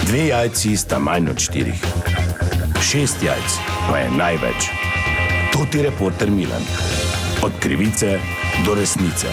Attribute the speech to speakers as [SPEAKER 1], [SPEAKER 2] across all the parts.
[SPEAKER 1] 2 jajci sta manj od 4. 6 jajc pa je največ. To ti reporter Milan. Od krivice do resnice.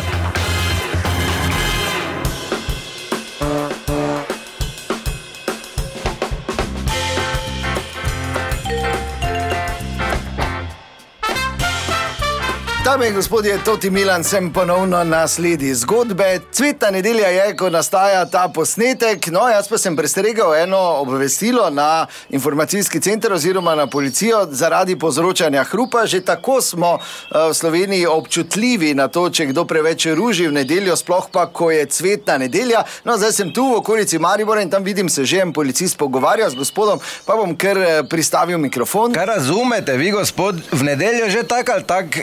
[SPEAKER 2] Dame in gospodje, Toti Milan, sem ponovno na sledi zgodbe. Cvetna nedelja je, ko nastaja ta posnetek. No, jaz pa sem prestregel eno obvestilo na informacijski center oziroma na policijo zaradi povzročanja hrupa. Že tako smo v Sloveniji občutljivi na to, če kdo preveč ruži v nedeljo, sploh pa, ko je cvetna nedelja. No, zdaj sem tu v okolici Maribora in tam vidim se že en policist pogovarja z gospodom, pa bom kar pristavil mikrofon.
[SPEAKER 3] Kaj razumete vi, gospod, v nedeljo že tak ali tak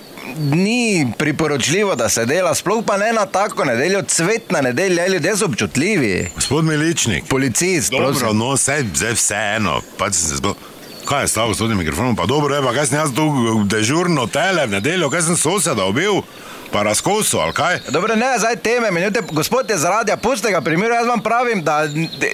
[SPEAKER 3] ni priporočljivo, da se dela, sploh pa ne na tako nedeljo, cvetna nedelja, ljudje so občutljivi.
[SPEAKER 4] Gospod Miličnik.
[SPEAKER 3] Policist,
[SPEAKER 4] dobro,
[SPEAKER 3] prosim.
[SPEAKER 4] No, zdaj vseeno, pač sem se zbol... Kaj je stalo s tem mikrofonom? Pa dobro, pa kaj sem jaz tu dežurno tele v nedeljo, kaj sem soseda ubil? Pa razkosil, ali kaj?
[SPEAKER 3] Dobro, ne, zdaj teme, minute, gospod je z radia, pustite ga primeru, jaz vam pravim, da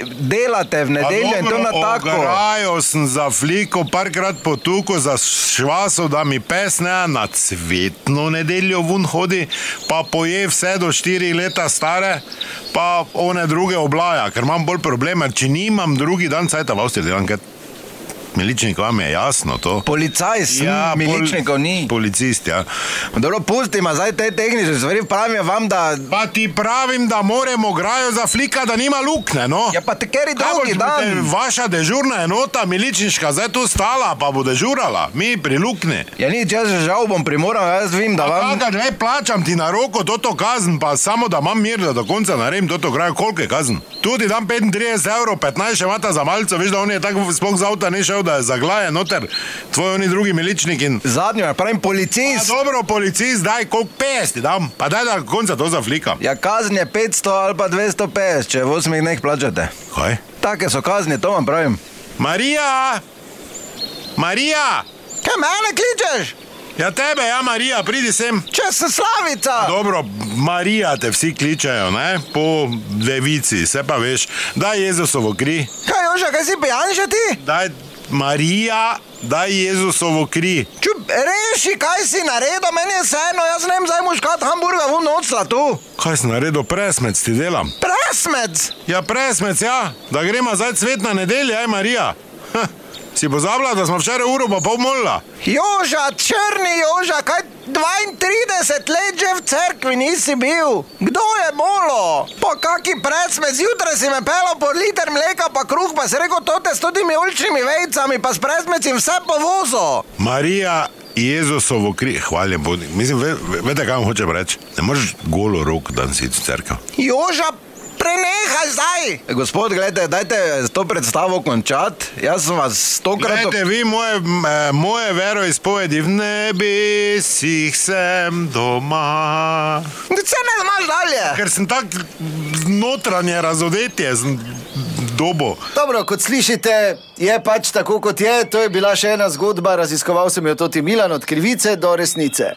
[SPEAKER 3] delate v nedeljo in to na tako.
[SPEAKER 4] Pa dobro, ograjo sem za fliko parkrat potuko za švaso, da mi pes ne na cvetno nedeljo vun hodi, pa poje vse do 4 leta stare, pa one druge oblaja, ker imam bolj problema, če nimam drugi dan cajta v Avstriji, delam kaj. Miličnik, vam je jasno to?
[SPEAKER 3] Policaj sem, ja, miličnikov ni.
[SPEAKER 4] Policist, ja.
[SPEAKER 3] Dobro, pusti ma zdaj te tehnične stvari, pravim vam, da...
[SPEAKER 4] Pa ti pravim, da moramo grajo za flika, da nima lukne, no.
[SPEAKER 3] Ja, pa tekeri drugi dan.
[SPEAKER 4] Vaša dežurna enota, miličniška, zdaj tu stala, pa bo dežurala. Mi pri lukne.
[SPEAKER 3] Ja, nič, jaz žal bom primoral, jaz vim, da vam...
[SPEAKER 4] Pa ne plačam ti na roko toto kazen, pa samo da imam mir, da do konca naredim toto grajo. Koliko je kazen? Tudi dam 35 €, 15 še imata za malco, veš, da on je tako sploh z avta ne šel, da je zaglaje noter, tvoj oni drugi miličnik in...
[SPEAKER 3] Zadnjo, ja pravim policist.
[SPEAKER 4] Pa dobro, policist, daj, koliko 50 ti dam, pa daj da konca to zaflika.
[SPEAKER 3] Ja, kazen je 500 ali pa 250, če v 8 dneh plačate.
[SPEAKER 4] Kaj?
[SPEAKER 3] Take so kazni, to vam pravim.
[SPEAKER 4] Marija! Marija!
[SPEAKER 3] Kaj mene kličeš?
[SPEAKER 4] Ja tebe, ja Marija, pridi sem.
[SPEAKER 3] Če sem Slavica!
[SPEAKER 4] Dobro, Marija te vsi kličejo, ne? Po levici, se pa veš. Daj Jezusovo kri.
[SPEAKER 3] Kaj, Joža, kaj si pijan že ti?
[SPEAKER 4] Daj, Marija, daj Jezusovo kri.
[SPEAKER 3] Reši, kaj si naredil, meni je vseeno, jaz ne vem, zdaj moš kat hamburga v nocla tu.
[SPEAKER 4] Kaj si naredil, presmec ti delam?
[SPEAKER 3] Presmec?
[SPEAKER 4] Ja, presmec, ja. Da gremo zdaj cvetna nedelja, Marija. Si pozabila, da smo včeraj uro pa pol molila?
[SPEAKER 3] Joža, črni Joža, kaj 32 let že v cerkvi nisi bil? Kdo je molo? Pa kaki presmec, zjutraj si me pelal po liter mleka pa kruh, pa si rekel tote s totimi oljčnimi vejcami, pa s presmecim vse povozo.
[SPEAKER 4] Marija, Jezusovo kri, hvaljen bodi. Mislim, vete, kaj vam hočem reči? Ne moreš golo rok dan si v cerkev.
[SPEAKER 3] Joža, prenehaj zdaj! Gospod, gledajte, dajte to predstavo končati. Jaz sem vas 100-krat...
[SPEAKER 4] Gledajte, vi moje veroizpovedi v nebesih sem doma.
[SPEAKER 3] Se ne znaš dalje!
[SPEAKER 4] Ker sem tak notranje razodetje, sem dobo.
[SPEAKER 2] Dobro, kot slišite, je pač tako, kot je. To je bila še ena zgodba, raziskoval sem jo Toti Milan, od krivice do resnice.